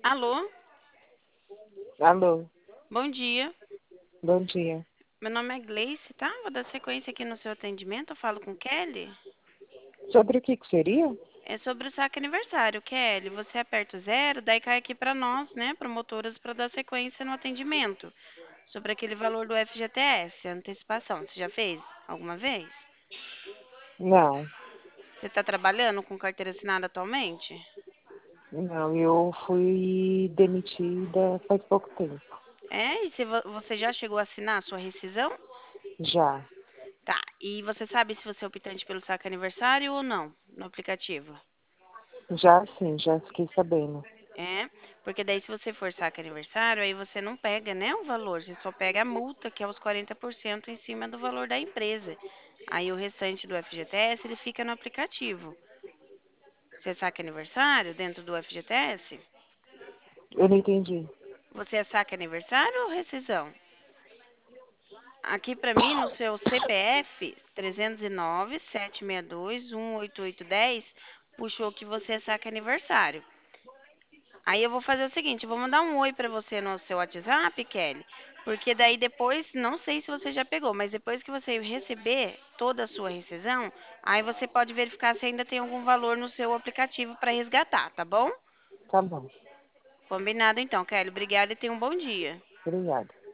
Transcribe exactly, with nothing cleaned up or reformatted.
Alô, Alô, bom dia. bom dia. Meu nome é Gleice, tá? Vou dar sequência aqui no seu atendimento. Eu falo com Kelly. Sobre o que que seria? É sobre o saque aniversário, Kelly. Você aperta o zero, daí cai aqui para nós, né, promotoras, para dar sequência no atendimento. Sobre aquele valor do F G T S, a antecipação. Você já fez alguma vez? Não, Você está trabalhando com carteira assinada atualmente? não, eu fui demitida faz pouco tempo. É? E se vo- você já chegou a assinar a sua rescisão? Já, Tá. E você sabe se você é optante pelo saque aniversário ou não no aplicativo? já sim, já fiquei sabendo. É, porque daí se você for saque aniversário, aí você não pega, né, o valor, você só pega a multa, que é os quarenta por cento em cima do valor da empresa. Aí o restante do F G T S, ele fica no aplicativo. Você é saque aniversário dentro do F G T S? Eu não entendi. Você é saque aniversário ou rescisão? Aqui para mim, no seu C P F, trezentos e nove, setecentos e sessenta e dois, cento e oitenta e oito dez, puxou que você é saque aniversário. Aí eu vou fazer o seguinte, eu vou mandar um oi pra você no seu WhatsApp, Kelly, porque daí depois, não sei se você já pegou, mas depois que você receber toda a sua rescisão, aí você pode verificar se ainda tem algum valor no seu aplicativo para resgatar, tá bom? Tá bom, Combinado então, Kelly. Obrigada e tenha um bom dia. obrigada.